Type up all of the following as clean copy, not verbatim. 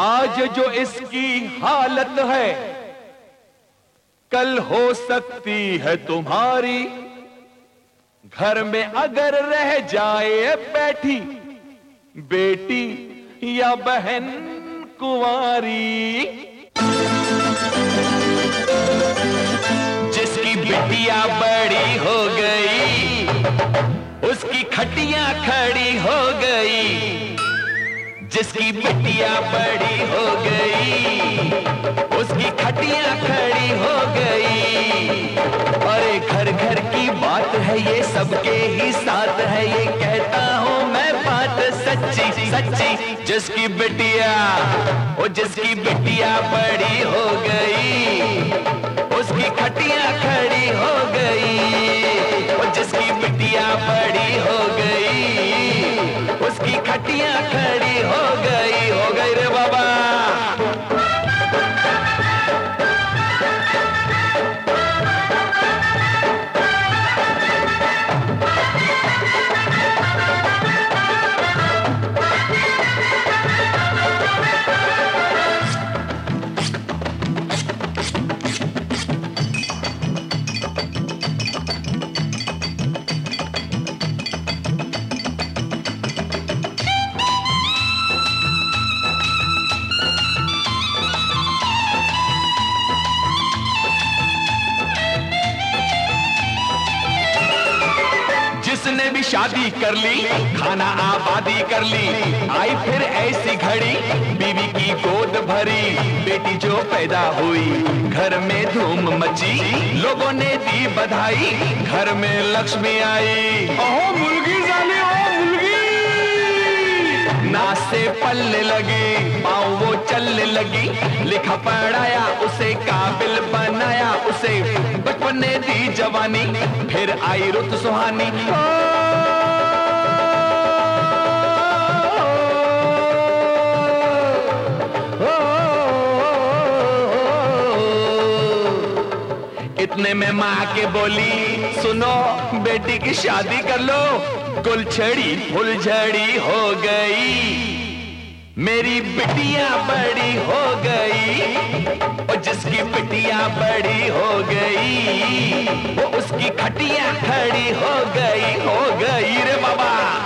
आज जो इसकी हालत है कल हो सकती है तुम्हारी। घर में अगर रह जाए बैठी बेटी या बहन कुंवारी, जिसकी बिटिया बड़ी हो गई उसकी खटिया खड़ी हो गई। जिसकी बिटिया बड़ी हो गई उसकी खटिया खड़ी हो गई। अरे घर घर की बात है ये, सबके ही साथ है ये, कहता हूँ मैं बात सच्ची सच्ची। जिसकी बिटिया जिसकी बिटिया बड़ी हो गई उसकी खटिया खड़ी हो गई। जिसकी बिटिया बड़ी हो गई उसकी खटिया खड़ी हो गई रे बाबा। जिसने भी शादी कर ली खाना आबादी कर ली, आई फिर ऐसी घड़ी बीवी की गोद भरी। बेटी जो पैदा हुई घर में धूम मची, लोगों ने दी बधाई, घर में लक्ष्मी आई। ओहो मुर्गी जाने ओ मुर्गी, नाच से पलने लगी पाँव वो चलने लगी। लिखा पढ़ाया उसे काबिल बनाया उसे, बचपन ने दी जवानी फिर आई रुत सुहानी। इतने में माँ के बोली सुनो बेटी की शादी कर लो। गुलछड़ी फुलझड़ी हो गई मेरी बिटिया बड़ी हो गई। और जिसकी बिटिया बड़ी हो गई वो उसकी खटिया खड़ी हो गई रे बाबा।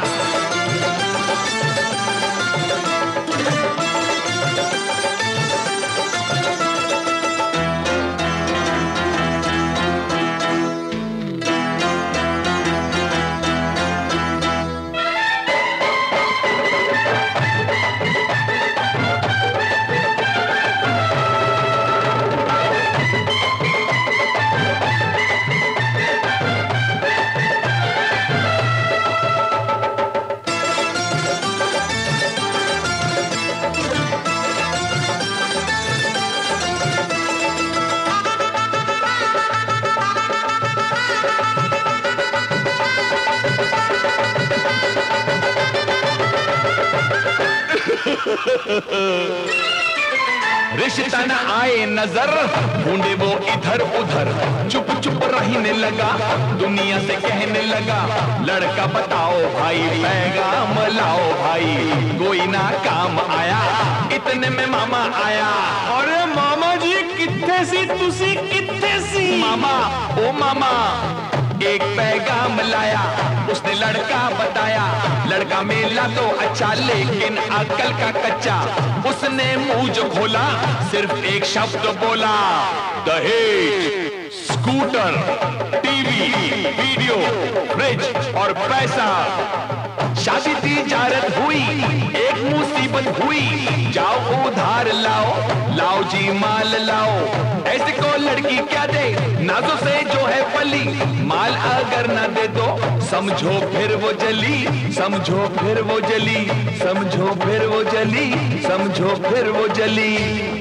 रिश्ता न आए नजर ढूंढे वो इधर उधर, चुप चुप रहने लगा दुनिया से कहने लगा। लड़का बताओ भाई पैगाम लाओ भाई, कोई ना काम आया। इतने में मामा आया। अरे मामा जी कित्थे सी तुसी कित्थे सी? मामा ओ मामा एक पैगाम लाया, उसने लड़का बताया। लड़का मिला तो अच्छा लेकिन अक्ल का कच्चा। उसने मुंह जो खोला सिर्फ एक शब्द बोला, दहेज, स्कूटर, टीवी, वीडियो, फ्रिज और पैसा। शादी तिजारत हुई एक मुसीबत हुई, जाओ उधार लाओ लाओ जी माल लाओ। ऐसे को लड़की क्या दे नाजों से जो है पली, माल अगर ना दे दो समझो फिर वो जली, समझो फिर वो जली, समझो फिर वो जली, समझो फिर वो जली।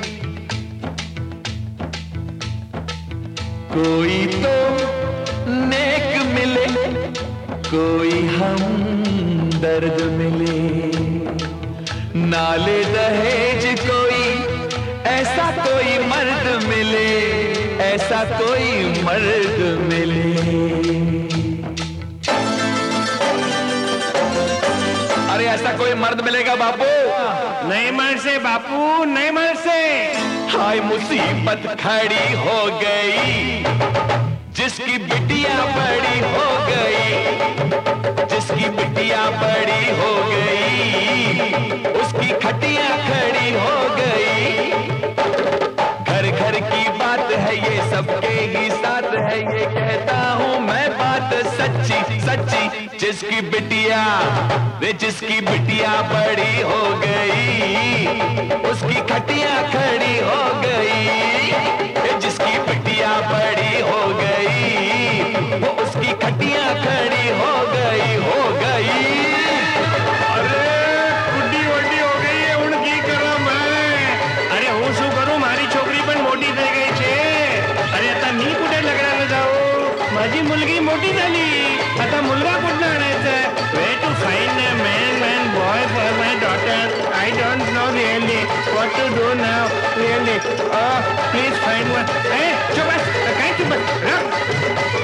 कोई तो नेक मिले कोई हम दर्द मिले, नाले दहेज कोई ऐसा कोई मर्द मिले, ऐसा कोई मर्द मिले। अरे ऐसा कोई मर्द मिलेगा बापू? नहीं मर से बापू, नहीं मर से। हाय मुसीबत खड़ी हो गई, जिसकी बिटिया बड़ी हो गई, जिसकी बिटिया बड़ी हो गई, उसकी खटिया खड़ी हो गई। घर घर की बात है ये, सबके ही साथ है ये, कहता हूँ मैं बात सच्ची सच्ची। जिसकी बिटिया वे जिसकी बिटिया बड़ी हो गई, उसकी खटिया खड़ी हो गई। जिसकी बिटिया बड़ी हो गई, वो उसकी खटिया खड़ी हो गई, हो गई। अरे बुड्ढी वड्डी हो गई है, उन की करो मैं। अरे हूँ शू करूँ, मारी छोकरी पण मोटी થઈ ગઈ છે। अरे आता मी कुठे लग्नाला जाऊ, माझी मुलगी मोठी झाली, आता मुलगा कुठला आणायचा? Where to find a man and boy for my daughter? I don't know really what to do now really. Oh, please find one. Hey, चुप बस, काय चुप बस?